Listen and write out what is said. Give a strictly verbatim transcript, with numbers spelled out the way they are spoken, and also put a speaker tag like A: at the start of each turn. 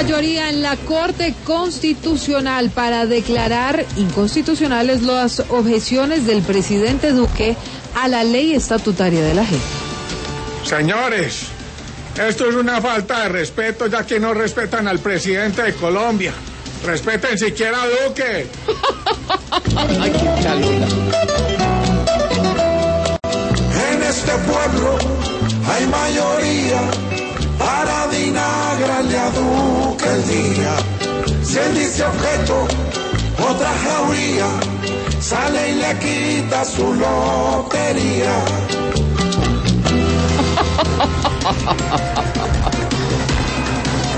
A: mayoría en la Corte Constitucional para declarar inconstitucionales las objeciones del presidente Duque a la ley estatutaria de la J E P.
B: Señores, esto es una falta de respeto, ya que no respetan al presidente de Colombia. Respeten siquiera a Duque.
C: Ay, qué chalula.
D: En este pueblo hay mayoría para vinagrarle a Duque el día. Si él dice objeto, otra jauría sale y le quita su lotería.